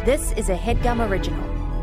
This is a HeadGum original.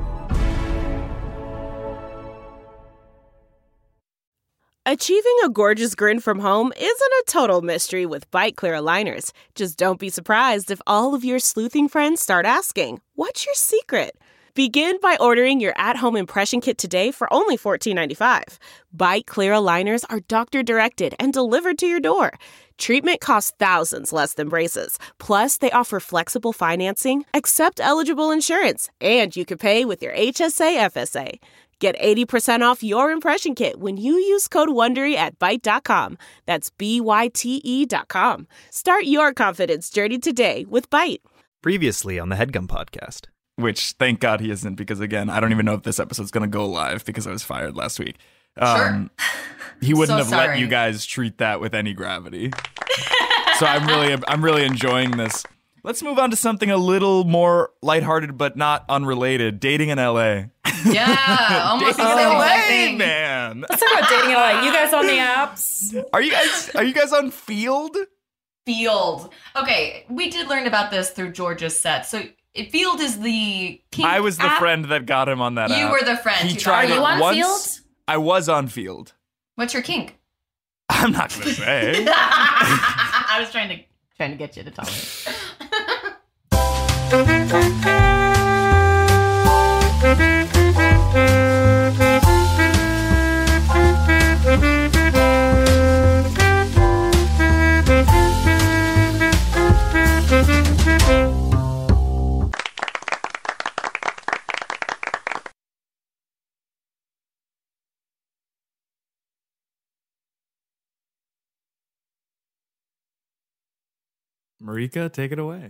Achieving a gorgeous grin from home isn't a total mystery with Byte Clear aligners. Just don't be surprised if all of your sleuthing friends start asking, "What's your secret?" Begin by ordering your at-home impression kit today for only $14.95. Byte Clear aligners are doctor-directed and delivered to your door. Treatment costs thousands less than braces. Plus, they offer flexible financing, accept eligible insurance, and you can pay with your HSA FSA. Get 80% off your impression kit when you use code WONDERY at Byte.com. That's BYTE.com. Start your confidence journey today with Byte. Previously on the HeadGum podcast. Which, thank God he isn't, because again, I don't even know if this episode's going to go live because I was fired last week. Sure. He wouldn't have sorry. let you guys treat that with any gravity. So I'm really enjoying this. Let's move on to something a little more lighthearted but not unrelated. Dating in LA. Yeah, almost Dating in the LA, same thing. man. Let's talk about dating in LA. You guys on the apps? Are you guys on Field? Field. Okay, we did learn about this through George's set. So Field is the kink I was the app. friend that got him on that You app. were the friend He who tried got it him. Are you on once. Field? I was on Field. What's your kink? I'm not going to say. I was trying to get you to tell me. Marika, take it away.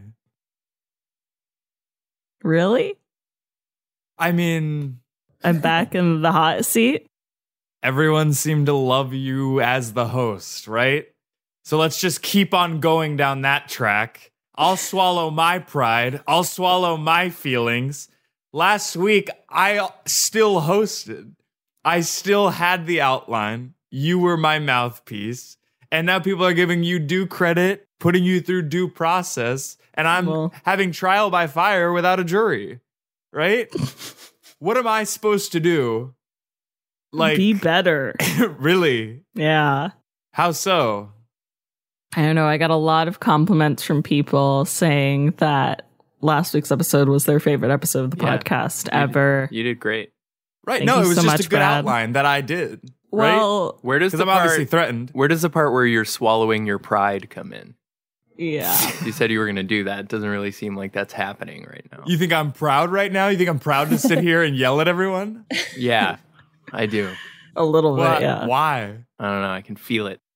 Really? I mean, I'm back in the hot seat. everyone seemed to love you as the host, right? So let's just keep on going down that track. I'll swallow my pride. I'll swallow my feelings. Last week, I still hosted. I still had the outline. You were my mouthpiece. And now people are giving you due credit, putting you through due process. And I'm having trial by fire without a jury, right? What am I supposed to do? Like, Be better. really? Yeah. How so? I don't know. I got a lot of compliments from people saying that last week's episode was their favorite episode of the podcast ever. You did great. Right. Thank No, you it was so just much, a good Brad. outline that I did. Well, Where does Because the I'm part, obviously threatened. where does the part where you're swallowing your pride come in? yeah. You said you were going to do that. It doesn't really seem like that's happening right now. You think I'm proud right now? You think I'm proud to sit here and yell at everyone? Yeah, I do. A little Why? bit, yeah. Why? I don't know. I can feel it.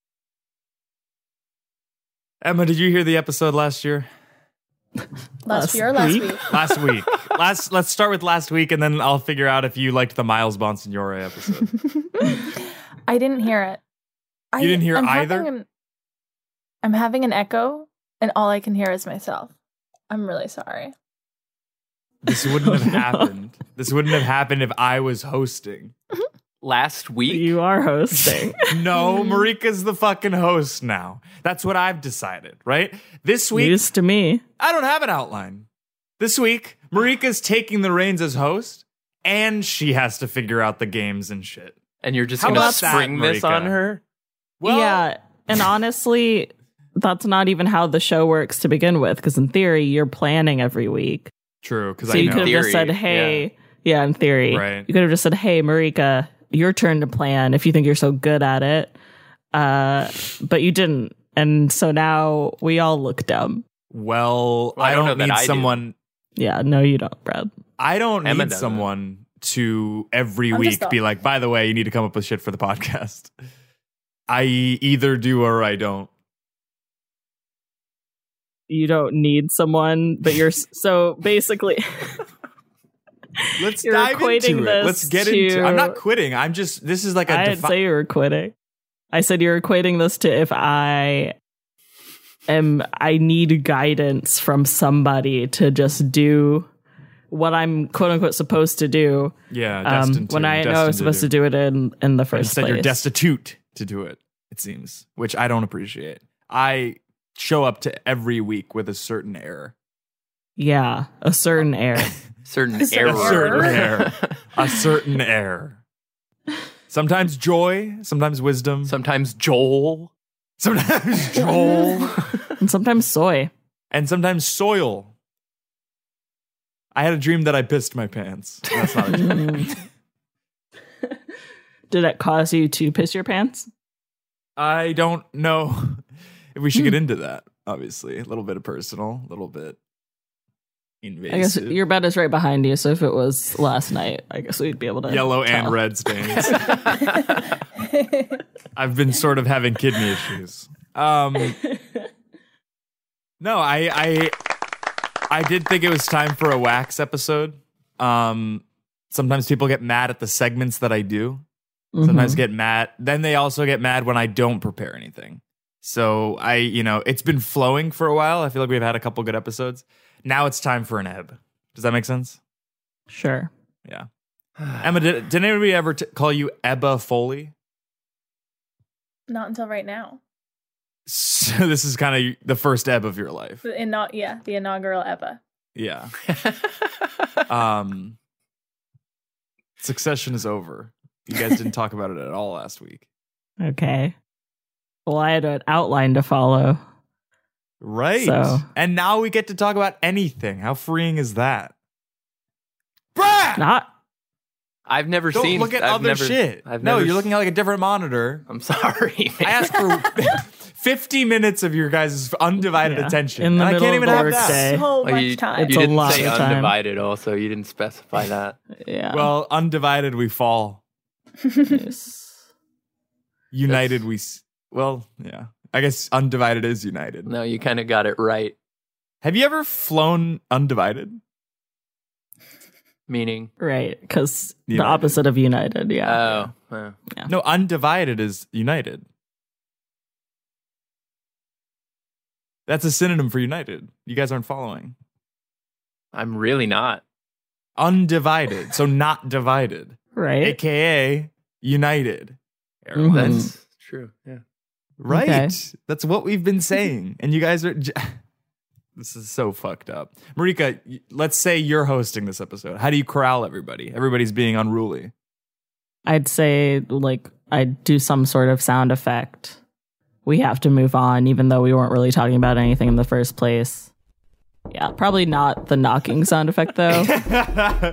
Emma, did you hear the episode last year? Last Last week. Last week. Let's start with last week, and then I'll figure out if you liked the Miles Bonsignore episode. I didn't hear it. You didn't hear either? I'm having an echo, and all I can hear is myself. I'm really sorry. This wouldn't have happened. This wouldn't have happened if I was hosting. Last week? You are hosting. No, Marika's the fucking host now. That's what I've decided, right? This week, Used to me. I don't have an outline. This week, Marika's taking the reins as host, and she has to figure out the games and shit. And you're just How going to about that, spring this Marika? on her? Well, yeah. And honestly, that's not even how the show works to begin with, because in theory, you're planning every week. true, because So I you know. could have just Theory, said, hey, yeah, in theory. Right. You could have just said, hey, Marika, your turn to plan if you think you're so good at it. But you didn't. And so now we all look dumb. Well, Well, I I don't don't know that need I do. someone. Yeah, no, you don't, Brad. I don't Emma need doesn't. someone to every I'm week just be like, by the way, you need to come up with shit for the podcast. I either do or I don't. You don't need someone, but you're so basically. Let's You're dive equating into it. this Let's get to- into. I'm not quitting. I'm just. This is like a. I didn't say you were quitting. I said you're equating this to if I need guidance from somebody to just do what I'm quote unquote supposed to do. Yeah, destined to. When I know I was supposed to do it in the first Instead, place. you're destitute to do it. It seems, which I don't appreciate. I show up to every week with a certain error. Yeah, a certain air. Certain A certain error. certain air. A certain air. Sometimes joy, sometimes wisdom, Sometimes Joel. sometimes Joel, And sometimes soy. and sometimes soil. I had a dream that I pissed my pants. That's not a dream. Did it cause you to piss your pants? I don't know if we should get into that, obviously. A little bit of personal, a little bit invasive. I guess your bed is right behind you, so if it was last night, I guess we'd be able to Yellow tell. and red stains. I've been sort of having kidney issues. No, I did think it was time for a wax episode. Sometimes people get mad at the segments that I do. Sometimes get mad. Then they also get mad when I don't prepare anything. So it's been flowing for a while. I feel like we've had a couple good episodes. Now it's time for an ebb. Does that make sense? Sure. Yeah. Emma, did anybody ever call you Ebba Foley? Not until right now. So this is kind of the first ebb of your life. The inaugural Eva. Yeah. Succession is over. You guys didn't talk about it at all last week. Okay. Well, I had an outline to follow. Right. So- And now we get to talk about anything. How freeing is that? Brad! Not I've never Don't seen. look at I've other never, shit. I've No, never you're looking at like a different monitor. I'm sorry. I asked for 50 minutes of your guys' undivided Yeah. attention. In the and I middle can't of even the have workday. that. So Oh, much you, time. It's you a didn't lot say of time. undivided. Also, you didn't specify that. yeah. Well, undivided we fall. Yes. United yeah. I guess undivided is united. No, you kind of got it right. Have you ever flown undivided? Meaning, Right, because the United. opposite of united. Yeah. oh, No, undivided is united. That's a synonym for united. You guys aren't following. I'm really not. Undivided, so not divided, Right. aka united. Mhm. That's true. Yeah. Right. Okay. That's what we've been saying. And you guys are. This is so fucked up. Marika, let's say you're hosting this episode. How do you corral everybody? Everybody's being unruly. I'd say I'd do some sort of sound effect. We have to move on, even though we weren't really talking about anything in the first place. Yeah, probably not the knocking sound effect though. Yeah.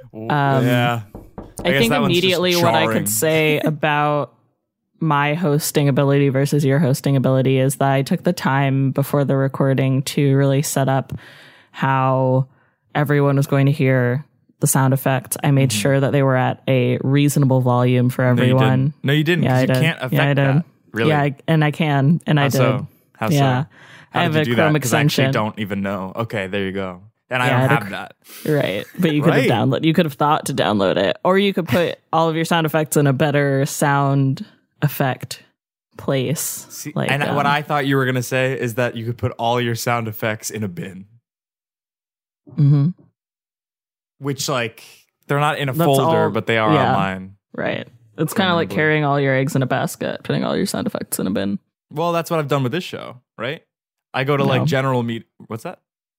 I guess think that one's just immediately what I jarring. could say about my hosting ability versus your hosting ability is that I took the time before the recording to really set up how everyone was going to hear the sound effects. I made sure that they were at a reasonable volume for everyone. No, you didn't. Yeah, 'Cause I you did. can't affect Yeah, I did. that. Really? Yeah, I can, and I How did. so? How Yeah. so? How I have did a you do that? Chrome 'Cause I actually extension. don't even know. Okay, there you go. And I Yeah, I don't had a have that. Right, but you could Right. have You could have thought to download it, or you could put all of your sound effects in a better sound effect place. See, Like, and what I thought you were going to say is that you could put all your sound effects in a bin, Mhm. which they're not in a That's folder, all- but they are yeah. online. Right. It's kind of like Probably. carrying all your eggs in a basket, putting all your sound effects in a bin. Well, that's what I've done with this show, right? I go to No. general meet. What's that?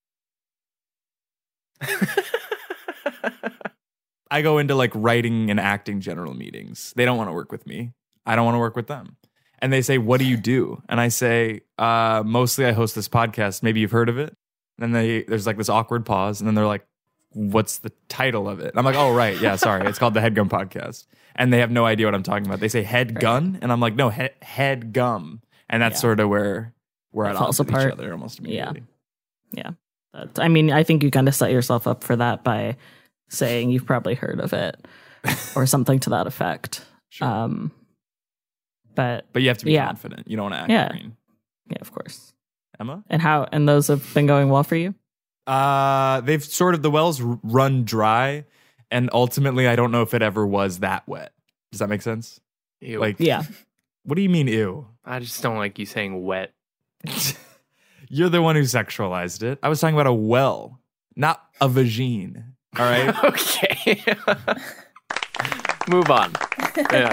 I go into writing and acting general meetings. They don't want to work with me. I don't want to work with them. And they say, "What do you do?" And I say, "Mostly I host this podcast. Maybe you've heard of it." And then there's this awkward pause, and then they're like, "What's the title of it?" And I'm like, "Oh, right. Yeah, sorry. It's called the Headgum Podcast." And they have no idea what I'm talking about. They say head gun, and I'm like, "No, head gum." And that's sort of where we're It at falls odds with each apart. other almost immediately. I think you kind of set yourself up for that by saying you've probably heard of it or something to that effect. Sure. But But you have to be Yeah. confident. You don't want to act Yeah. green. yeah, of course. Emma? And those have been going well for you? They've the wells run dry, and ultimately, I don't know if it ever was that wet. Does that make sense? Ew. Yeah. What do you mean, ew? I just don't like you saying wet. You're the one who sexualized it. I was talking about a well, not a vagine. All right. Okay. Move on. Yeah.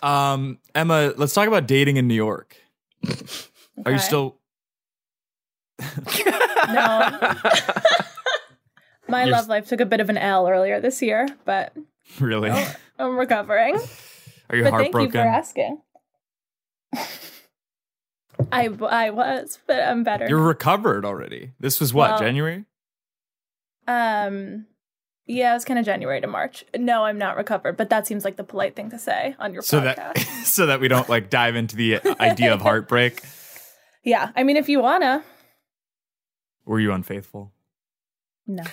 Emma, let's talk about dating in New York. Are you Okay. still? No. My love life took a bit of an L earlier this year, but Really? I'm recovering. Are you But heartbroken? thank you for asking. I was, but I'm better. You're recovered already. This was what, Well, January? Yeah, it was kind of January to March. No, I'm not recovered, but that seems like the polite thing to say on your podcast. So that we don't like dive into the idea of heartbreak. Yeah, I mean, if you wanna. Were you unfaithful? No.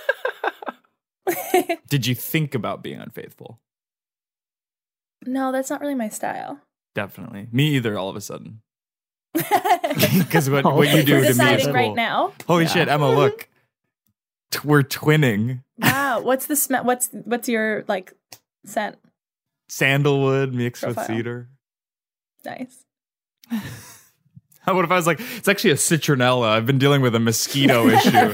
Did you think about being unfaithful? No, that's not really my style. Definitely. Me either, all of a sudden. Because what you do We're to me is deciding cool. right now. Holy shit, Emma, look. We're twinning. Wow, what's the smell? What's your like scent? Sandalwood mixed with Profile. cedar. Nice. What if I was like, it's actually a citronella. I've been dealing with a mosquito issue.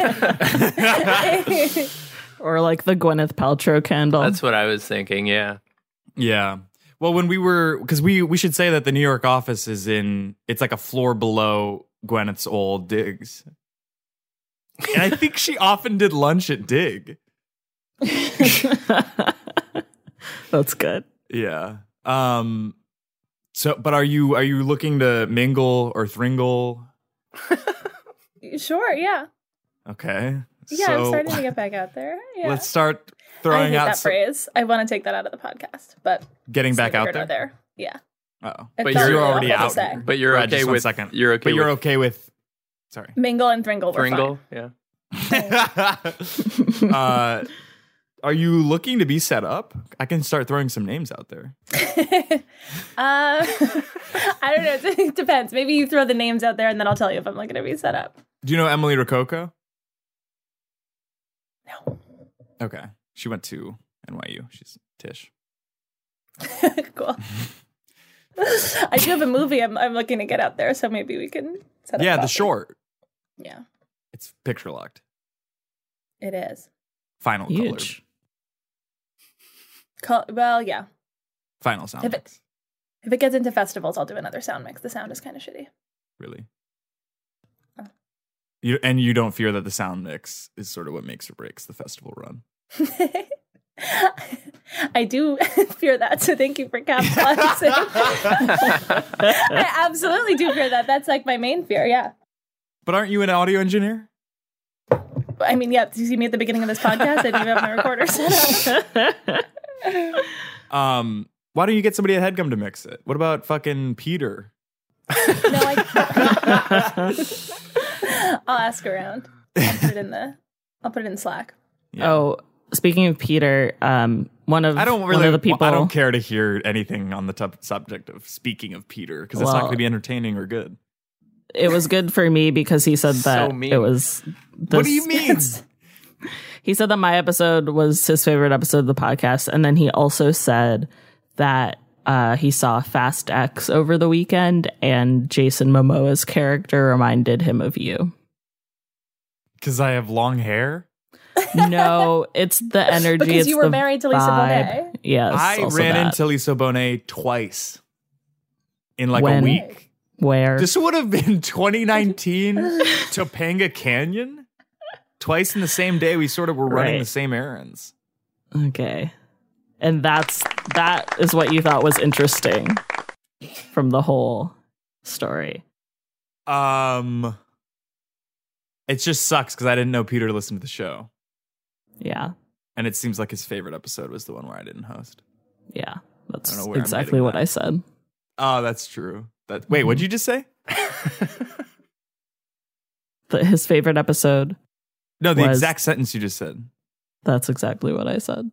Or like the Gwyneth Paltrow candle. That's what I was thinking. Yeah. Yeah. Well, when we were, because we should say that the New York office is it's like a floor below Gwyneth's old digs. And I think she often did lunch at Dig. That's good. Yeah. So, but are you looking to mingle or thringle? Sure, yeah. Okay. Yeah, so I'm starting to get back out there. Yeah. let's start I throwing hate out that phrase. I want to take that out of the podcast, but getting it's back neither out here there. nor there. Yeah. Oh, It But felt you're really already awful out. to say. But you're Brad, okay just 1 with second. You're okay. But you're with okay with. Sorry. Mingle and thringle were Pringle. Yeah. Are you looking to be set up? I can start throwing some names out there. fine. I don't know. It depends. Maybe you throw the names out there and then I'll tell you if I'm looking to be set up. Do you know Emily Rococo? No. Okay. She went to NYU. She's Tish. Cool. I do have a movie I'm looking to get out there, so maybe we can set up Yeah, the coffee. short. Yeah, It's picture locked. it is. Final Huge. Well, yeah. Final sound If mix. If it gets into festivals, I'll do another sound mix. The sound is kind of shitty. Really. Oh. You don't fear that the sound mix is sort of what makes or breaks the festival run. I do fear that, so thank you for capitalizing. I absolutely do fear that. That's like my main fear, yeah. But aren't you an audio engineer? I mean, yeah, did you see me at the beginning of this podcast? I do have my recorder set up. Why don't you get somebody at HeadGum to mix it? What about fucking Peter? No, I'll ask around. I'll put it in Slack. Yeah. Oh, speaking of Peter, one of the people. I don't care to hear anything on the subject of speaking of Peter because it's not going to be entertaining or good. It was good for me because he said that mean. it was. What do you mean? He said that my episode was his favorite episode of the podcast, and then he also said that he saw Fast X over the weekend, and Jason Momoa's character reminded him of you. Because I have long hair? No, it's the energy. Because it's you were the married to Lisa vibe. Bonet. Yes, I also ran that. into Lisa Bonet twice in like When? a week. Where? This would have been 2019 Topanga Canyon. Twice in the same day, we sort of were running Right. the same errands. Okay. And that is what you thought was interesting from the whole story. It just sucks because I didn't know Peter listened to the show. Yeah. And it seems like his favorite episode was the one where I didn't host. Yeah. That's I don't know where I'm exactly getting what that. I said. Oh, that's true. Wait, what'd you just say? His favorite episode. No, the Was- exact sentence you just said. That's exactly what I said.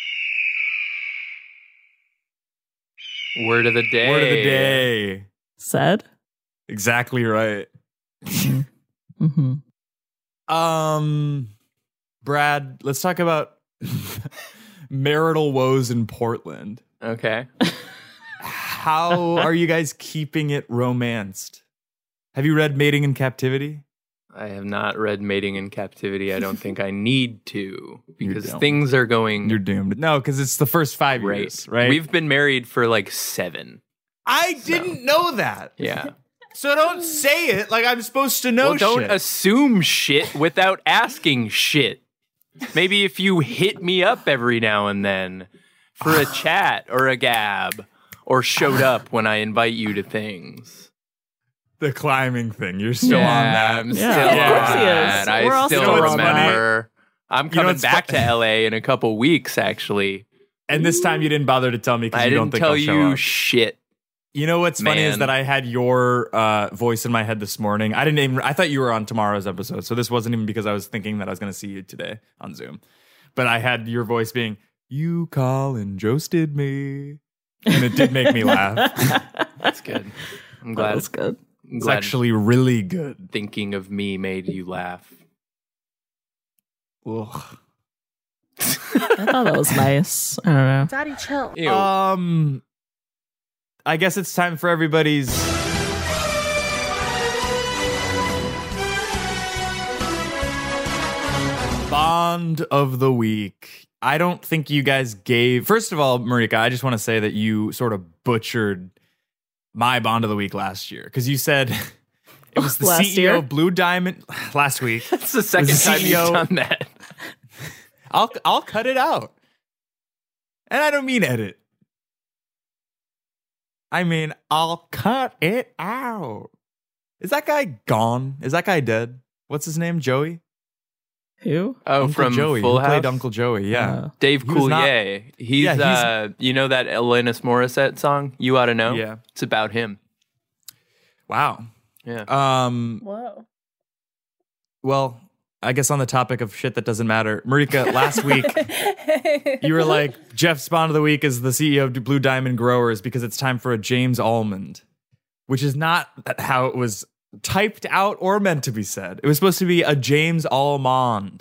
Word of the day. Word of the day. Said? Exactly right. Mm-hmm. Brad, let's talk about marital woes in Portland. Okay. How are you guys keeping it romanced? Have you read Mating in Captivity? I have not read Mating in Captivity. I don't think I need to because don't. things are going You're doomed. No, because it's the first 5 years, right? We've been married for like 7. I didn't know that. Yeah. So don't say it like I'm supposed to know Well, don't shit. assume shit without asking shit. Maybe if you hit me up every now and then for a chat or a gab, or showed up when I invite you to things. The climbing thing. You're still on that. I'm Yeah, still of course on he is. that. We're I all still still on remember. I'm You know coming what's back fu- to LA in a couple weeks, actually. And this time you didn't bother to tell me because I you don't didn't think tell I'll show you up. shit. You know what's funny is Man. that I had your voice in my head this morning. I thought you were on tomorrow's episode, so this wasn't even because I was thinking that I was going to see you today on Zoom. But I had your voice being, "You Colin joasted me," and it did make me laugh. That's good. I'm That glad. was good. I'm It's glad actually really good. thinking of me made you laugh. Ugh. I thought that was nice. I don't know. Daddy, chill. Ew. I guess it's time for everybody's Bond of the Week. I don't think you guys gave. First of all, Marika, I just want to say that you sort of butchered my Bond of the Week last year because you said it was the Last CEO year? of Blue Diamond last week. That's the second time CEO you've done that. I'll cut it out. And I don't mean edit. I mean, I'll cut it out. Is that guy gone? Is that guy dead? What's his name? Joey? Who? Oh, Uncle from Joey. Full Who played House? Uncle Joey, yeah. Dave He was not- Coulier. He's, Yeah, you know that Alanis Morissette song, You Ought to Know? Yeah. It's about him. Wow. Yeah. Whoa. Well, I guess on the topic of shit that doesn't matter, Marika, last week you were like, Jeff's Bond of the Week is the CEO of Blue Diamond Growers because it's time for a James Almond, which is not how it was typed out or meant to be said. It was supposed to be a James Almond.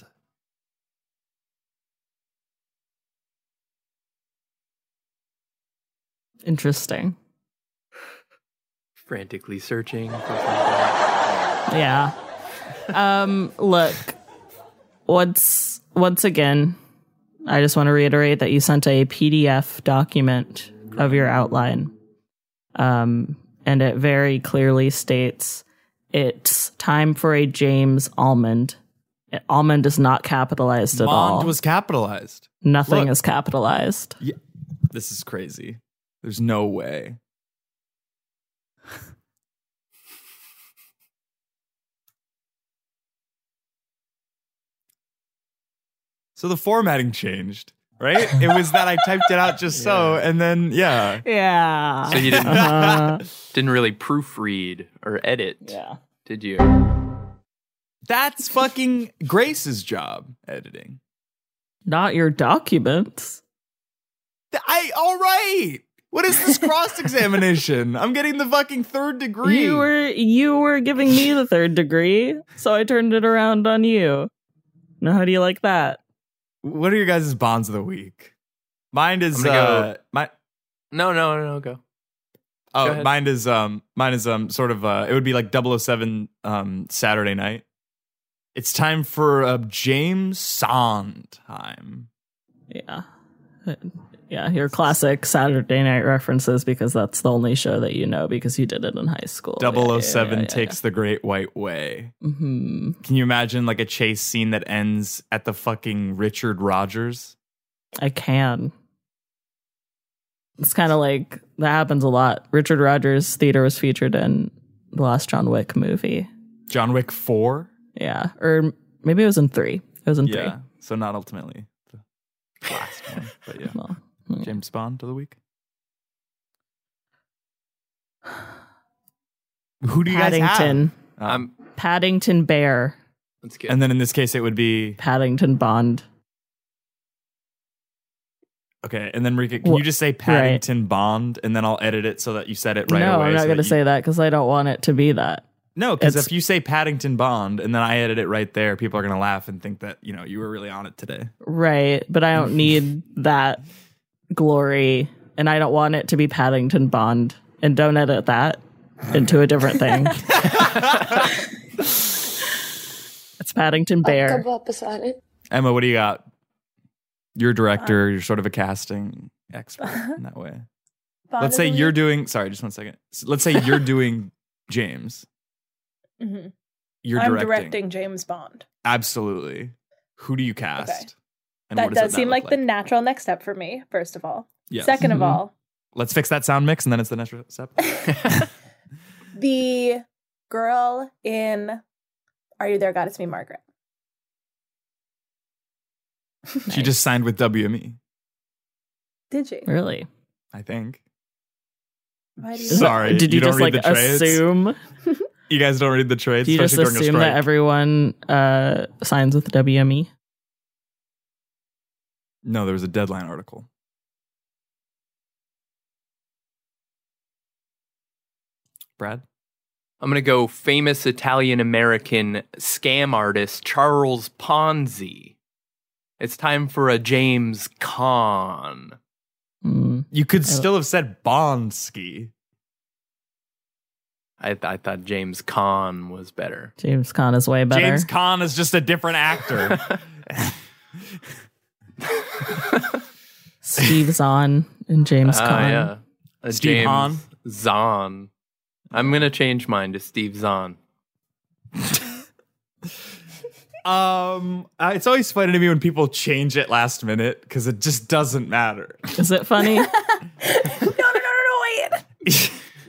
Interesting. Frantically searching for something. Yeah. Look, once again, I just want to reiterate that you sent a PDF document of your outline. And it very clearly states it's time for a James Almond. Almond is not capitalized at all. Mond was capitalized. Nothing Look. is capitalized. Yeah. This is crazy. There's no way. So the formatting changed, right? It was that I typed it out just so, and then, yeah. Yeah. So you didn't Uh, didn't really proofread or edit, yeah. did you? That's fucking Grace's job, editing. Not your documents. All right. What is this cross-examination? I'm getting the fucking third degree. You were giving me the third degree, so I turned it around on you. Now, how do you like that? What are your guys' bonds of the week? Mine is I'm gonna my No, go. oh, Go ahead. mine is sort of it would be like 007 Saturday night. It's time for a James Sondheim. Yeah. Yeah, your classic Saturday night references because that's the only show that you know because you did it in high school. 007 takes the Great White Way. Hmm. Can you imagine like a chase scene that ends at the fucking Richard Rogers? I can. It's kind of like that happens a lot. Richard Rogers Theater was featured in the last John Wick movie. John Wick 4? Yeah, or maybe it was in 3. It was in 3. Yeah. So not ultimately the last one, but yeah. Well, James Bond of the week. Who do you guys Paddington. have? Paddington Bear. That's good. And then in this case, it would be Paddington Bond. okay. And then Marika, can you just say Paddington Bond, and then I'll edit it so that you said it right no, away. I'm not so going to that say that because I don't want it to be that. no, because it's- if you say Paddington Bond and then I edit it right there, people are gonna laugh and think that you were really on it today. Right, but I don't need that glory, and I don't want it to be Paddington Bond. And don't edit that into a different thing. It's Paddington Bear. Emma, what do you got? You're a director. You're sort of a casting expert in that way. Bond Let's of say the you're week? doing. Sorry, just 1 second. Let's say you're doing James. Mhm. You're I'm directing. directing James Bond. Absolutely. Who do you cast? Okay. And That what does that seem look like the natural next step for me, first of all. Yes. Second of Mhm. all, Let's fix that sound mix, and then it's the next step. the girl in Are You There, God? It's Me, Margaret. She just signed with WME, Did she? Really? I think. Why do you Sorry, Did you, you don't just read like the trades? assume? You guys don't read the trades, Do you just especially during a assume strike. that everyone signs with WME? No, there was a Deadline article. Brad? I'm going to go famous Italian-American scam artist Charles Ponzi. It's time for a James Caan. Mm. You could still have said Bonsky. I thought James Caan was better. James Caan is way better. James Caan is just a different actor. Steve Zahn and James Caan. Yeah. Steve James Hahn? Zahn. I'm going to change mine to Steve Zahn. It's always funny to me when people change it last minute because it just doesn't matter. Is it funny? No, wait.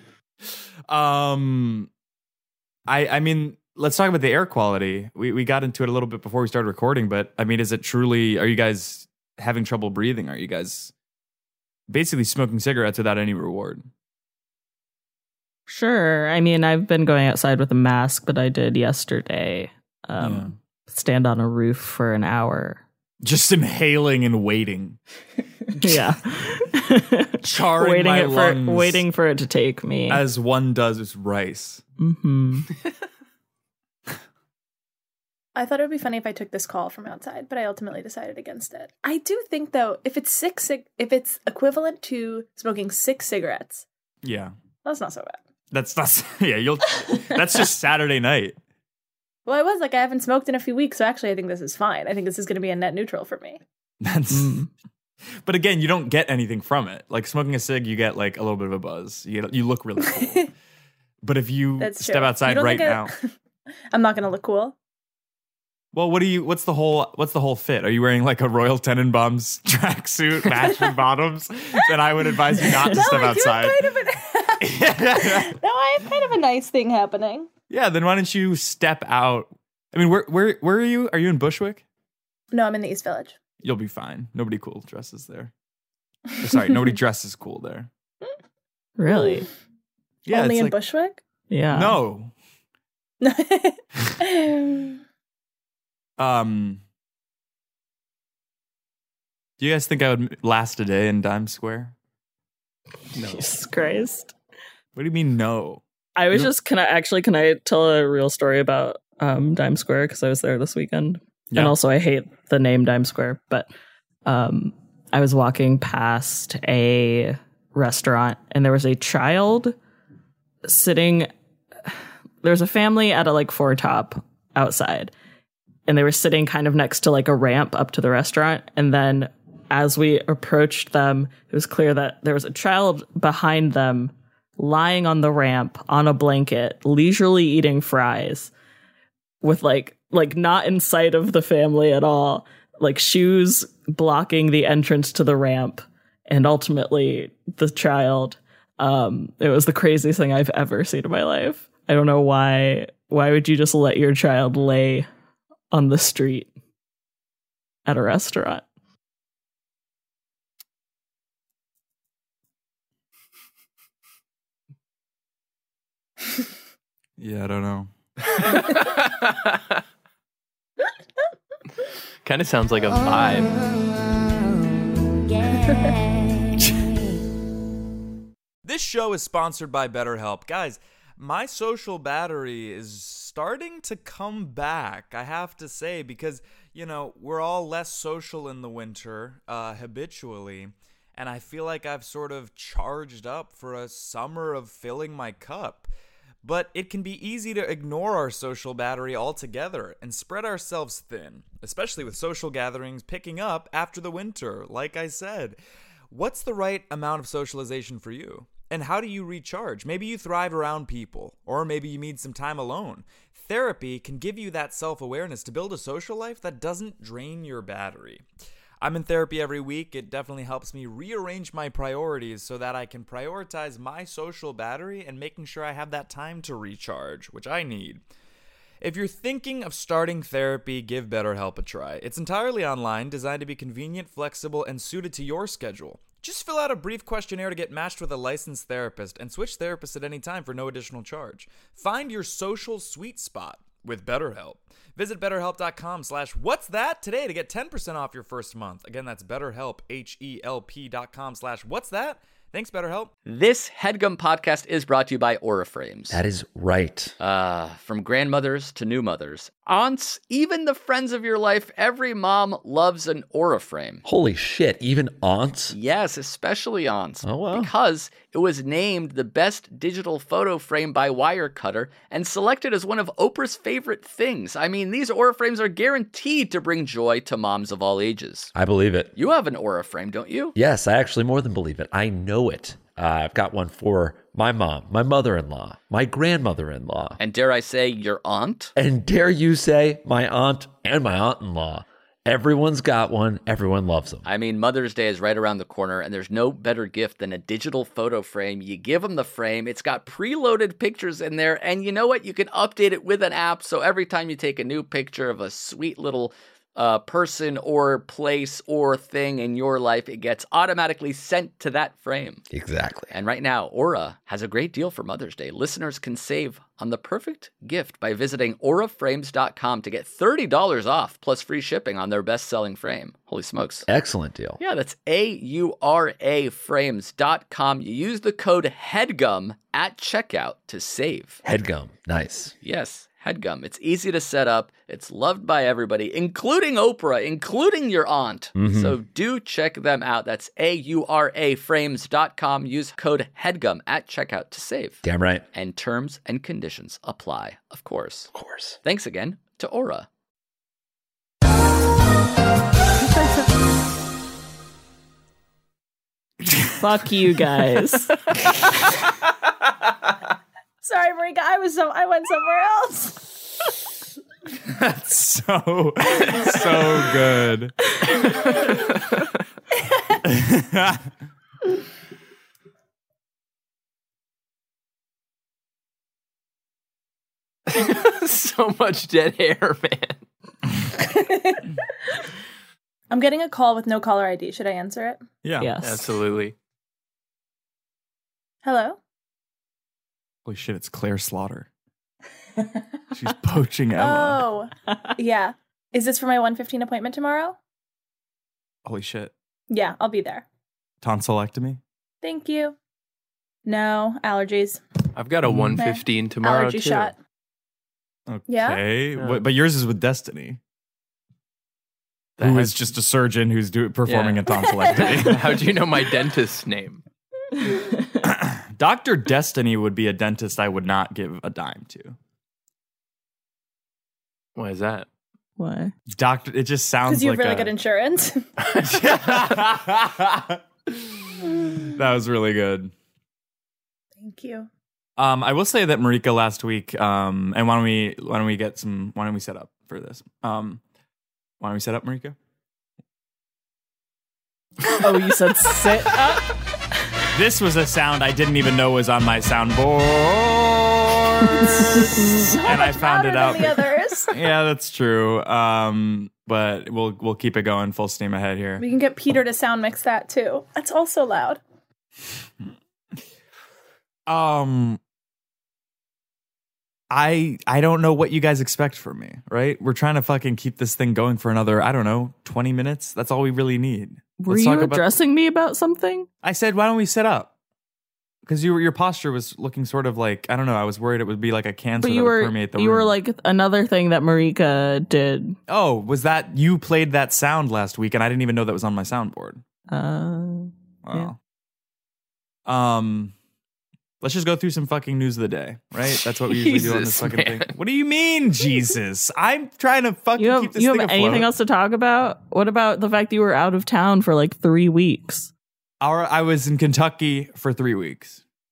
I mean, let's talk about the air quality. We got into it a little bit before we started recording, but I mean, is it truly, are you guys having trouble breathing? Are you guys basically smoking cigarettes without any reward? Sure. I mean, I've been going outside with a mask, but I did yesterday stand on a roof for an hour. Just inhaling and waiting. Yeah. Charring my lungs. Waiting for it to take me. As one does with rice. Mm-hmm. I thought it would be funny if I took this call from outside, but I ultimately decided against it. I do think, though, if it's if it's equivalent to smoking 6 cigarettes, Yeah. that's not so bad. That's that's just Saturday night. Well, I was like, I haven't smoked in a few weeks, so actually I think this is fine. I think this is going to be a net neutral for me. That's But again, you don't get anything from it. Like smoking a cig, you get like a little bit of a buzz. You look really cool. But if you That's step true. outside You don't right think now, I'm not going to look cool. well, what's the whole fit? Are you wearing like a Royal Tenenbaums tracksuit, matching bottoms? Then I would advise you not to step outside. No, I have kind of a nice thing happening. Yeah, then why don't you step out? I mean, where are you? Are you in Bushwick? No, I'm in the East Village. You'll be fine. Nobody cool dresses there. Sorry, nobody dresses cool there. Really? Yeah, Only it's in like, Bushwick? Yeah. No. Do you guys think I would last a day in Times Square? No. Jesus Christ. What do you mean no? I was You don't- just, can I tell a real story about Dime Square? Because I was there this weekend. Yeah. And also I hate the name Dime Square, but I was walking past a restaurant and there was a child sitting, there was a family at a like 4-top outside and they were sitting kind of next to like a ramp up to the restaurant. And then as we approached them, it was clear that there was a child behind them lying on the ramp on a blanket, leisurely eating fries with like not in sight of the family at all, like shoes blocking the entrance to the ramp and ultimately the child. It was the craziest thing I've ever seen in my life. I don't know why would you just let your child lay on the street at a restaurant? Yeah, I don't know. Kind of sounds like a vibe. This show is sponsored by BetterHelp. Guys, my social battery is starting to come back, I have to say, because, we're all less social in the winter habitually, and I feel like I've sort of charged up for a summer of filling my cup. But it can be easy to ignore our social battery altogether and spread ourselves thin, especially with social gatherings picking up after the winter, like I said. What's the right amount of socialization for you? And how do you recharge? Maybe you thrive around people, or maybe you need some time alone. Therapy can give you that self-awareness to build a social life that doesn't drain your battery. I'm in therapy every week. It definitely helps me rearrange my priorities so that I can prioritize my social battery and making sure I have that time to recharge, which I need. If you're thinking of starting therapy, give BetterHelp a try. It's entirely online, designed to be convenient, flexible, and suited to your schedule. Just fill out a brief questionnaire to get matched with a licensed therapist and switch therapists at any time for no additional charge. Find your social sweet spot with BetterHelp. Visit BetterHelp.com/what's-that today to get 10% off your first month. Again, that's BetterHelp, HELP.com/what's-that. Thanks, BetterHelp. This HeadGum podcast is brought to you by Aura Frames. That is right. From grandmothers to new mothers, aunts, even the friends of your life, every mom loves an Aura frame. Holy shit, even aunts? Yes, especially aunts. Oh, wow. Because it was named the best digital photo frame by Wirecutter and selected as one of Oprah's favorite things. I mean, these Aura frames are guaranteed to bring joy to moms of all ages. I believe it. You have an Aura frame, don't you? Yes, I actually more than believe it. I know it. I've got one for my mom, my mother-in-law, my grandmother-in-law. And dare I say, your aunt? And dare you say, my aunt and my aunt-in-law. Everyone's got one. Everyone loves them. I mean, Mother's Day is right around the corner, and there's no better gift than a digital photo frame. You give them the frame. It's got preloaded pictures in there, and you know what? You can update it with an app, so every time you take a new picture of a sweet little person or place or thing in your life, it gets automatically sent to that frame. Exactly. And right now, Aura has a great deal for Mother's Day. Listeners can save on the perfect gift by visiting auraframes.com to get $30 off plus free shipping on their best-selling frame. Holy smokes. Excellent deal. Yeah, that's auraframes.com. You use the code HEADGUM at checkout to save. HeadGum. Nice. Yes. HeadGum. It's easy to set up. It's loved by everybody, including Oprah, including your aunt. Mm-hmm. So do check them out. That's auraframes.com. Use code HEADGUM at checkout to save. Damn right. And terms and conditions apply, of course. Of course. Thanks again to Aura. Fuck you guys. Sorry, Marika. I went somewhere else. That's so good. So much dead air, man. I'm getting a call with no caller ID. Should I answer it? Yeah. Yes. Absolutely. Hello? Holy shit, it's Claire Slaughter. She's poaching Emma. Oh, yeah. Is this for my 1:15 appointment tomorrow? Holy shit. Yeah, I'll be there. Tonsillectomy? Thank you. No, allergies. I've got a 1:15 tomorrow Allergy too. shot. Okay. Yeah. But yours is with Destiny. That Who has- is just a surgeon who's performing Yeah. a tonsillectomy. How do you know my dentist's name? Dr. Destiny would be a dentist I would not give a dime to. Why is that? What? Doctor, it just sounds Because you like have really good insurance. That was really good. Thank you. I will say that Marika last week, and why don't we set up for this? Why don't we set up, Marika? Oh, you said sit up? This was a sound I didn't even know was on my soundboard, and I found it out. Than the others. Yeah, that's true. But we'll keep it going full steam ahead here. We can get Peter to sound mix that too. That's also loud. I don't know what you guys expect from me, right? We're trying to fucking keep this thing going for another, 20 minutes. That's all we really need. Were you addressing me about something? I said, why don't we set up? Because your posture was looking sort of like, I don't know, I was worried it would be like a cancer But that would permeate the room. you were like another thing that Marika did. Oh, was that, you played that sound last week and I didn't even know that was on my soundboard. Yeah. Let's just go through some fucking news of the day, right? That's what we usually do on this Jesus, fucking man. thing. What do you mean, Jesus? I'm trying to fucking keep this You thing have afloat. anything else to talk about? What about the fact that you were out of town for like 3 weeks? I was in Kentucky for 3 weeks.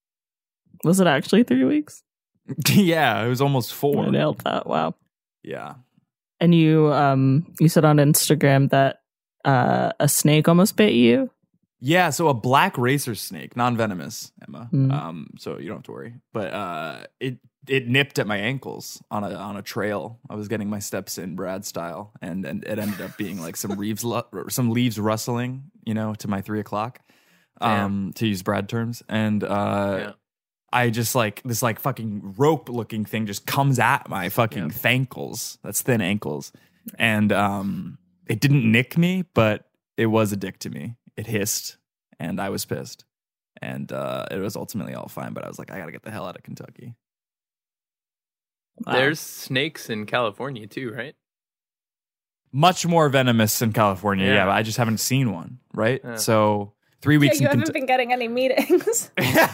Was it actually 3 weeks? Yeah, it was almost I 4. nailed that. Wow. Yeah. And you said on Instagram that a snake almost bit you. Yeah, so a black racer snake, non-venomous, Emma. Mm. So you don't have to worry. But it nipped at my ankles on a trail. I was getting my steps in Brad style, and it ended up being like some leaves rustling, to my 3 o'clock, to use Brad terms. And I just like this like fucking rope looking thing just comes at my fucking thankles. That's thin ankles. And it didn't nick me, but it was a dick to me. It hissed, and I was pissed. And it was ultimately all fine, but I was like, I gotta get the hell out of Kentucky. Wow. There's snakes in California too, right? Much more venomous in California, yeah, but I just haven't seen one, right? So 3 weeks you in haven't been getting any meetings.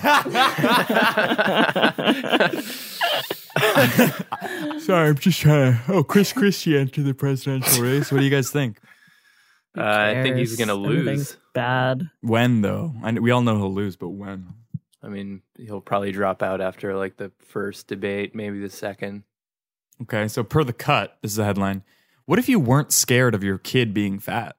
Sorry, I'm just trying to... Oh, Chris Christie entered the presidential race. What do you guys think? I think he's going to lose. Everything's bad. When, though? We all know he'll lose, but when? I mean, he'll probably drop out after like the first debate, maybe the second. Okay, so per The Cut, this is the headline. What if you weren't scared of your kid being fat?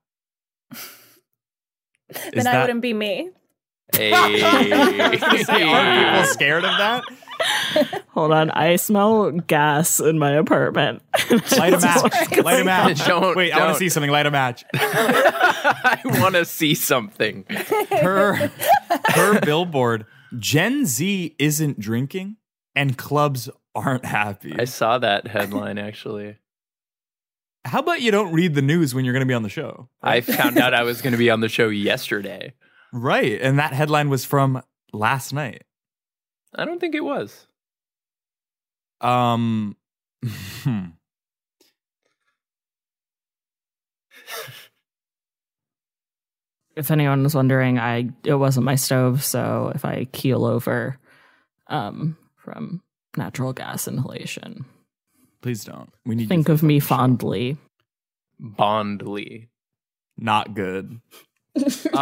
Then I wouldn't be me. Hey. Are people scared of that? Hold on, I smell gas in my apartment. Light a match. Light a match. Wait, I want don't. to see something. Light a match. I want to see something. Per Billboard, Gen Z isn't drinking and clubs aren't happy. I saw that headline actually. How about you don't read the news when you're going to be on the show? I found out I was going to be on the show yesterday. Right, and that headline was from last night. I don't think it was. If anyone was wondering, it wasn't my stove, so if I keel over from natural gas inhalation, please don't. We need think of me fondly. Bondly. Not good. Think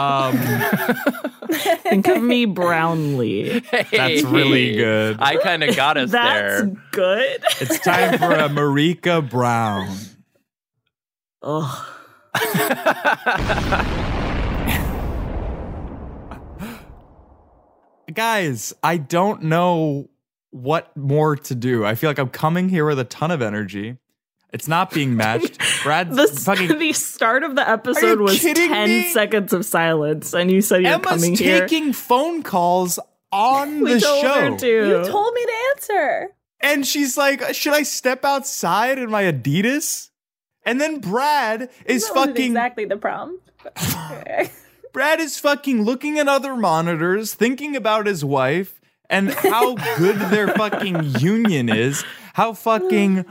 of me brownly. That's really good. I kind of got us That's there. good. It's time for a Marika Brown. Ugh. Guys, I don't know what more to do. I feel like I'm coming here with a ton of energy. It's not being matched. Brad's the start of the episode was 10 seconds of silence, and you said you're Emma's coming here. taking phone calls on the show. You told me to answer. And she's like, should I step outside in my Adidas? And then Brad is That wasn't fucking... exactly the problem. Brad is fucking looking at other monitors, thinking about his wife, and how good their fucking union is, how fucking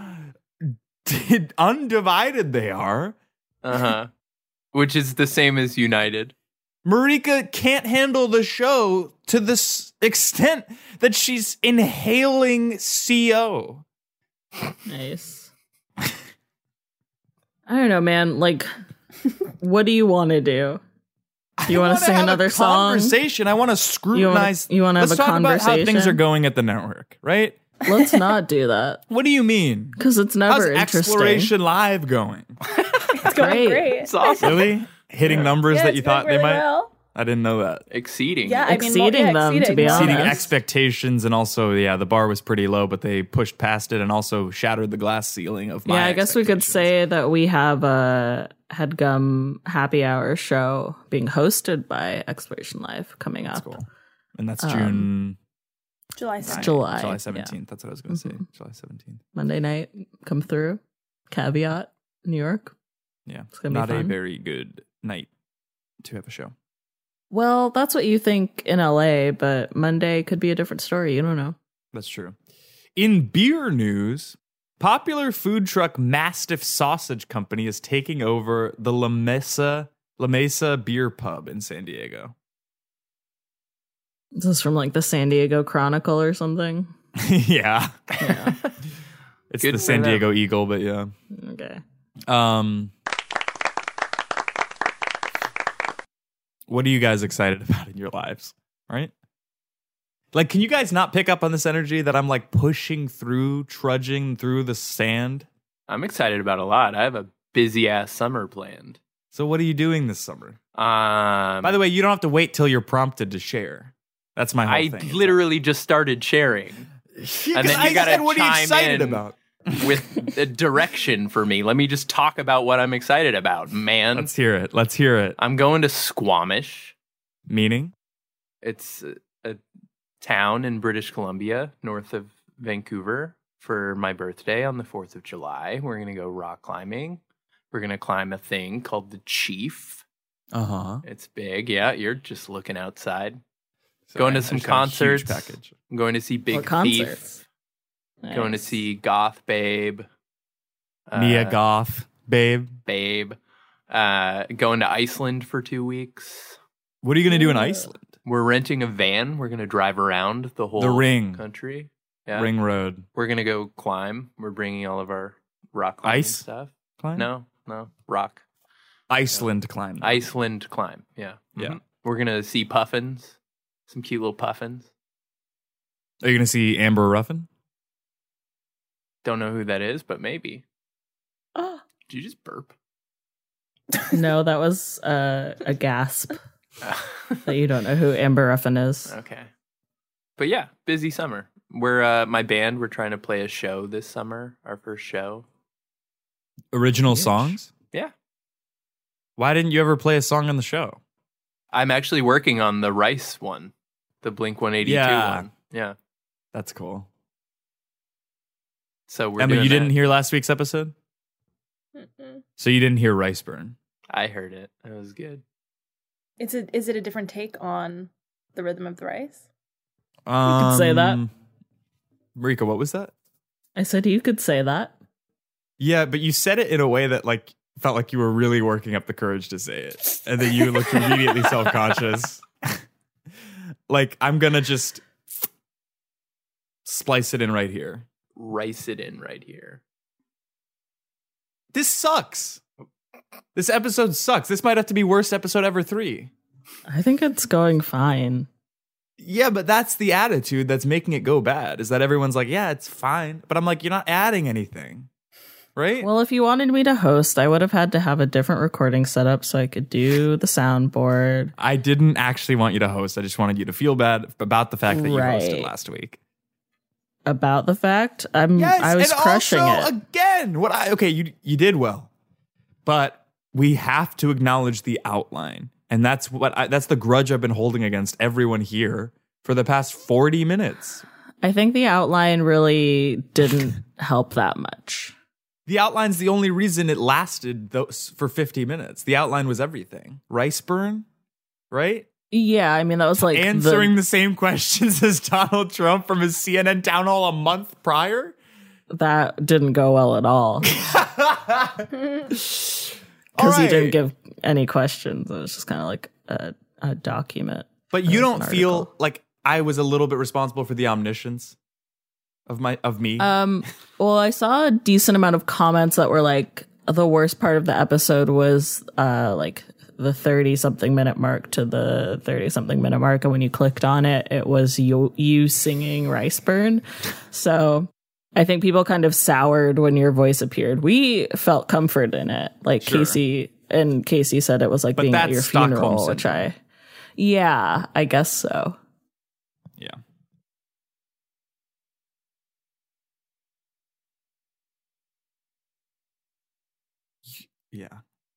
undivided they are. Which is the same as United. Marika can't handle the show to this extent that she's inhaling CO. Nice. I don't know, man. Like, what do you want to do? Do you want to sing another song? Conversation. I want to scrutinize. You want to have a conversation? Let's talk about how things are conversation? going at the network, right? Let's not do that. What do you mean? Because it's never How's interesting. Exploration Live going? It's going great. It's awesome. Really? Hitting numbers Yeah, that it's you going thought they really might? well. I didn't know that. Exceeding. Yeah, I mean, Exceeding them, to be Exceeding honest. expectations, and also, the bar was pretty low, but they pushed past it and also shattered the glass ceiling of my Yeah, I guess we could expectations. say that we have a Headgum Happy Hour show being hosted by Exploration Live coming up. Cool. And that's June... July 7th. July 17th. yeah. That's what I was going to say. July 17th. Monday night, come through. Caveat, New York. Yeah. It's gonna be Not a fun. very good night to have a show. Well, that's what you think in LA, but Monday could be a different story. You don't know. That's true. In beer news, popular food truck Mastiff Sausage Company is taking over the La Mesa Beer Pub in San Diego. Is this from like the San Diego Chronicle or something? Yeah. Yeah. It's Good the for San them. Diego Eagle, but yeah. Okay. What are you guys excited about in your lives, right? Like, can you guys not pick up on this energy that I'm like pushing through, trudging through the sand? I'm excited about a lot. I have a busy ass summer planned. So what are you doing this summer? By By the way, you don't have to wait till you're prompted to share. That's my whole I thing. literally just started sharing. Yeah, And then you gotta what are you chime excited in about? with a direction for me. Let me just talk about what I'm excited about, man. Let's hear it. Let's hear it. I'm going to Squamish. Meaning? It's a town in British Columbia, north of Vancouver, for my birthday on the 4th of July. We're going to go rock climbing. We're going to climb a thing called the Chief. Uh-huh. It's big. Yeah, you're just looking outside. So Going to I some just got a huge concerts. package. I'm going to see Big What Thief. concerts? Going to Nice. see Goth Babe. Mia Goth, babe. Babe. Going to Iceland for 2 weeks. What are you going to do in Iceland? We're renting a van. We're going to drive around the whole ring. country. Yeah. Ring Road. We're going to go climb. We're bringing all of our rock climbing Ice stuff. Climb? No, rock. Iceland climb. Iceland climb. Yeah. Yeah. Mhm. We're going to see puffins. Some cute little puffins. Are you going to see Amber Ruffin? Don't know who that is, but maybe. Oh. Did you just burp? No, that was a gasp that you don't know who Amber Ruffin is. Okay. But yeah, busy summer. We're my band, we're trying to play a show this summer, our first show. Original Huge. songs? Yeah. Why didn't you ever play a song on the show? I'm actually working on the Rice one, the Blink 182 Yeah. one. Yeah. That's cool. So we're Emma, doing you didn't that. hear last week's episode? Mm-mm. So you didn't hear Rice Burn? I heard it. It was good. Is it a different take on the rhythm of the rice? could say that. Marika, what was that? I said you could say that. Yeah, but you said it in a way that like felt like you were really working up the courage to say it. And then you looked immediately self-conscious. Like, I'm gonna just splice it in right here. Rice it in right here. This sucks. This episode sucks. This might have to be worst episode ever 3. I think it's going fine. Yeah, but that's the attitude that's making it go bad, is that everyone's like, yeah, it's fine. But I'm like, you're not adding anything. Right? Well, if you wanted me to host, I would have had to have a different recording setup so I could do the soundboard. I didn't actually want you to host. I just wanted you to feel bad about the fact that you Right. hosted last week. About the fact, I was and crushing also, it. Again, you did well, but we have to acknowledge the outline, and that's that's the grudge I've been holding against everyone here for the past 40 minutes. I think the outline really didn't help that much. The outline's the only reason it lasted for 50 minutes. The outline was everything. Rice burn, right? Yeah, I mean, that was like Answering the same questions as Donald Trump from his CNN town hall a month prior. that didn't go well at all. Because he didn't give any questions. It was just kind of like a document. But you An don't feel article. like I was a little bit responsible for the omniscience of me? Well, I saw a decent amount of comments that were like, the worst part of the episode was like the 30-something minute mark to the 30-something minute mark. And when you clicked on it, it was you singing Rice Burn. So I think people kind of soured when your voice appeared. We felt comfort in it. Like Sure. Casey said it was like But being at that's your Stockholm funeral, which syndrome. yeah, I guess so. Yeah. Yeah.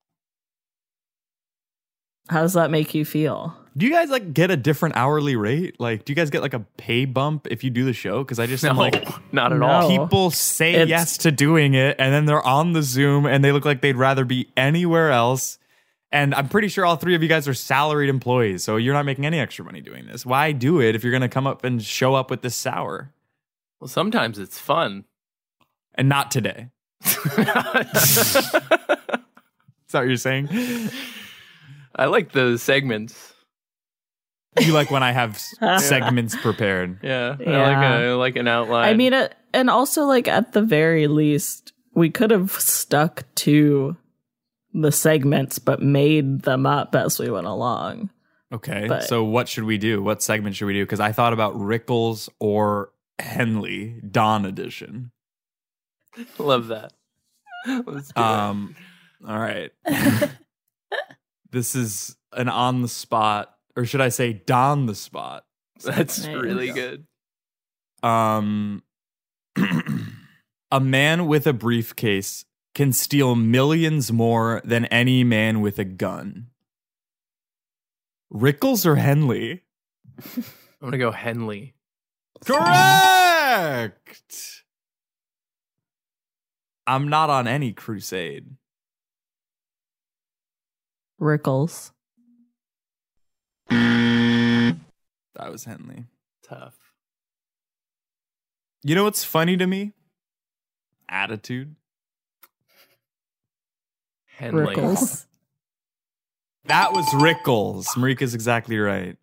How does that make you feel? Do you guys like get a different hourly rate? Like, do you guys get like a pay bump if you do the show? Because I just am No, like, not at No. all. people say It's- yes to doing it, and then they're on the Zoom, and they look like they'd rather be anywhere else. And I'm pretty sure all 3 of you guys are salaried employees, so you're not making any extra money doing this. Why do it if you're going to come up and show up with this sour? Well, sometimes it's fun. And not today. Is that what you're saying? I like the segments. You like when I have segments prepared. Yeah, Yeah. I like an outline. I mean, and also like at the very least, we could have stuck to the segments, but made them up as we went along. Okay, But- so what should we do? What segment should we do? Because I thought about Rickles or Henley, Dawn edition. Love that. Let's do it. All right. This is an on the spot, or should I say Don the spot? That's Nice. really good. A man with a briefcase can steal millions more than any man with a gun. Rickles or Henley? I'm gonna go Henley. Correct! I'm not on any crusade. Rickles. That was Henley. Tough. You know what's funny to me? Attitude. Henley. Rickles. That was Rickles. Marika's exactly right.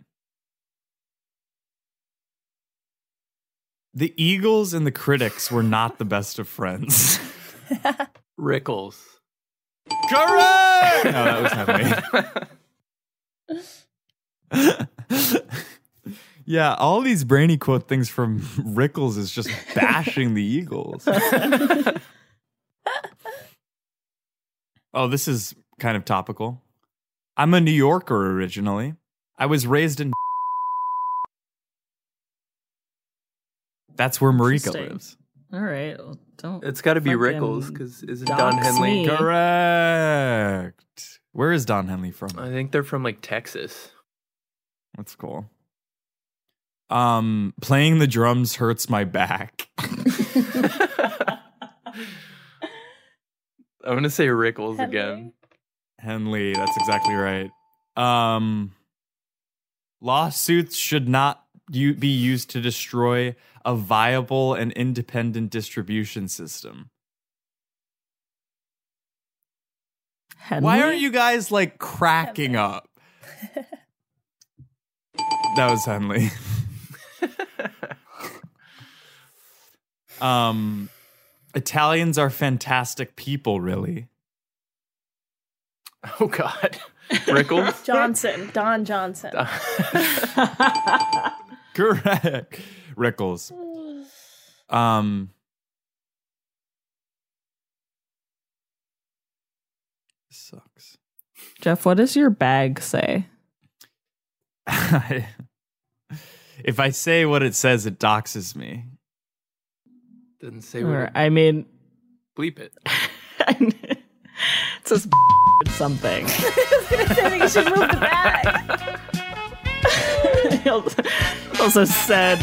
The Eagles and the Critics were not the best of friends. Rickles. Correct! No, that was Henley. Yeah, all these brainy quote things from Rickles is just bashing the Eagles. Oh, this is kind of topical. I'm a New Yorker originally. I was raised in. That's where Marika Interesting. lives. All right. Well, don't. It's got to be fucking Rickles because is it dox Don Henley? me. Correct. Where is Don Henley from? I think they're from like Texas. That's cool. Playing the drums hurts my back. I'm gonna say Rickles again. Henley, that's exactly right. Lawsuits should not be used to destroy a viable and independent distribution system. Henley? Why aren't you guys like cracking up? That was Henley. Italians are fantastic people, really. Oh God, Rickles. Johnson. Don Johnson. Correct. Rickles. Sucks. Jeff, what does your bag say? If I say what it says, it doxes me. Doesn't say what. Or, I mean, Bleep it. it says something. I think you should move the bag. He also said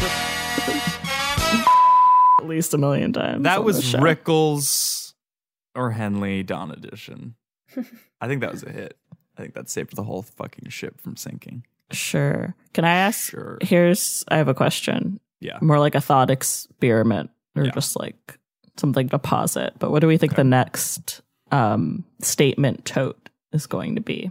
at least a million times. That on was the show. Rickles or Henley Dawn edition. I think that was a hit. I think that saved the whole fucking ship from sinking. Sure. Can I ask? Sure. I have a question. Yeah. More like a thought experiment or Yeah. just like something to posit. But what do we think the next statement tote is going to be?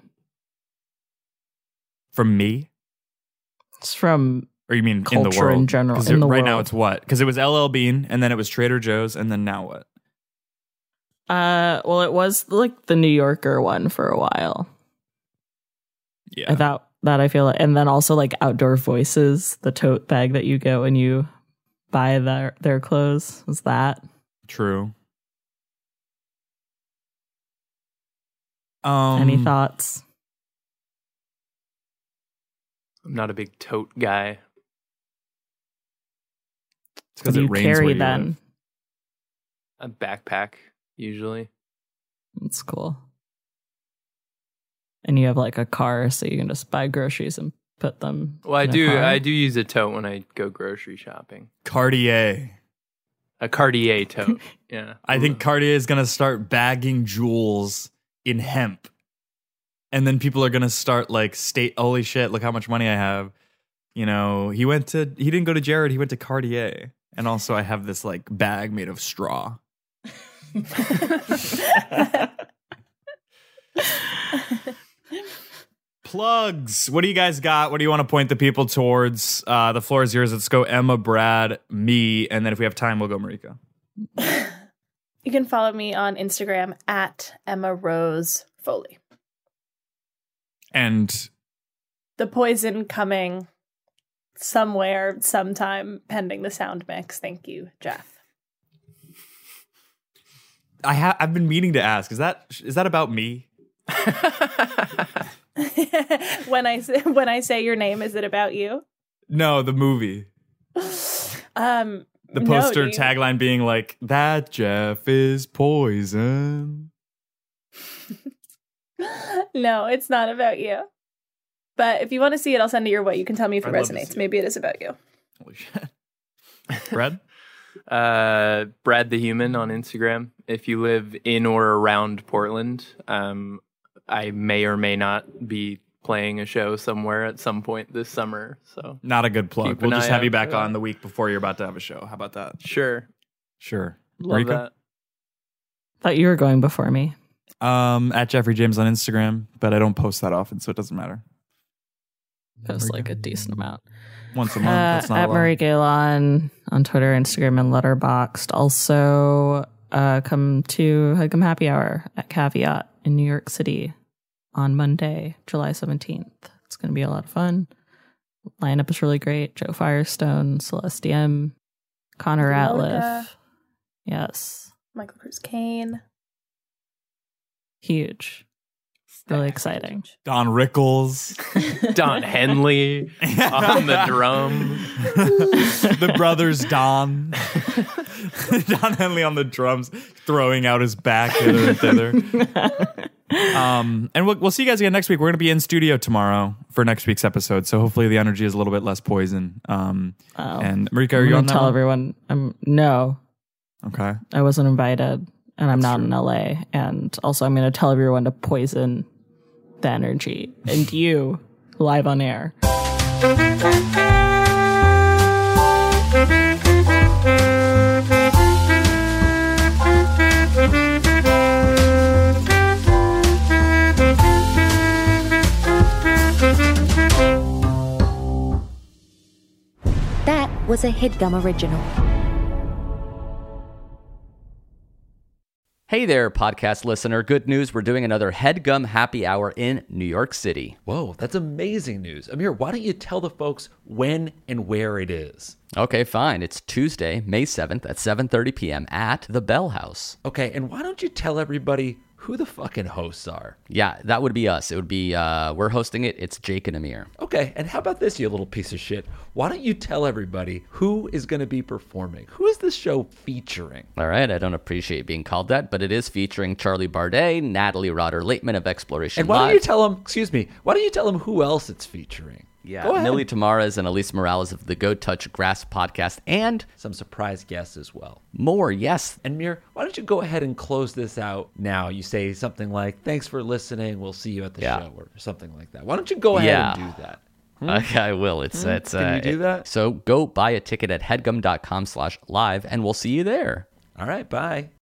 From me? It's from Or you mean in the culture world? in general. 'Cause In the right now world. it's what? Because it was LL Bean, and then it was Trader Joe's, and then now what? well, it was like the New Yorker one for a while. Yeah. That I feel like, and then also like Outdoor Voices, the tote bag that you get when you buy their clothes. Was that? True. Any thoughts? I'm not a big tote guy. It's What because do it you rains where carry you then? live. A backpack usually. That's cool. And you have like a car, so you can just buy groceries and put them. Well, in a car. I do use a tote when I go grocery shopping. Cartier. A Cartier tote. Yeah. I think Cartier is going to start bagging jewels in hemp. And then people are going to start like holy shit, look how much money I have. You know, he didn't go to Jared, he went to Cartier. And also I have this like bag made of straw. Plugs. What do you guys got? What do you want to point the people towards? The floor is yours. Let's go Emma, Brad, me, and then if we have time, we'll go Marika. You can follow me on Instagram at Emma Rose Foley. And the poison coming somewhere, sometime, pending the sound mix. Thank you, Jeff. I've been meaning to ask. Is that about me? When I say your name, is it about you? No, the movie. The poster tagline being like, "That Jeff is poison." No, it's not about you. But if you want to see it, I'll send it your way. You can tell me if it resonates. Maybe it is about you. Holy shit. Brad? Brad the Human on Instagram. If you live in or around Portland, I may or may not be playing a show somewhere at some point this summer. So not a good plug. We'll just have you back on the week before you're about to have a show. How about that? Sure. Love Marika? That. Thought you were going before me. At Jeffrey James on Instagram, but I don't post that often, so it doesn't matter. Post like a decent amount. Once a month. That's not at Marie Gaylon on Twitter, Instagram, and Letterboxd. Also, come to Headgum Happy Hour at Caveat in New York City on Monday, July 17th. It's going to be a lot of fun. Lineup is really great. Joe Firestone, Celeste M, Connor Ratliff. Yes. Michael Cruz Kane. Huge. Really exciting. Don Rickles. Don Henley on the drum. The brothers Don. Don Henley on the drums, throwing out his back hither and thither. And we'll see you guys again next week. We're going to be in studio tomorrow for next week's episode, so hopefully the energy is a little bit less poison. And Marika, are you on that tell one? everyone. No. Okay. I wasn't invited, and I'm not in LA. And also, I'm going to tell everyone to poison the energy and you live on air. That was a HeadGum original. Hey there, podcast listener. Good news. We're doing another HeadGum Happy Hour in New York City. Whoa, that's amazing news. Amir, why don't you tell the folks when and where it is? Okay, fine. It's Tuesday, May 7th at 7:30 p.m. at the Bell House. Okay, and why don't you tell everybody who the fucking hosts are? Yeah, that would be us. It would be, we're hosting it. It's Jake and Amir. Okay, and how about this, you little piece of shit? Why don't you tell everybody who is going to be performing? Who is this show featuring? All right, I don't appreciate being called that, but it is featuring Charlie Bardet, Natalie Rotter-Laitman of Exploration And why Live. don't you tell them who else it's featuring? Yeah, Millie Tamaras and Elise Morales of the Go Touch Grass podcast, and some surprise guests as well. More, yes. And Mir, why don't you go ahead and close this out now? You say something like, "Thanks for listening. We'll see you at the show," or something like that. Why don't you go ahead and do that? Okay, I will. Can you do that? So go buy a ticket at headgum.com/live, and we'll see you there. All right, bye.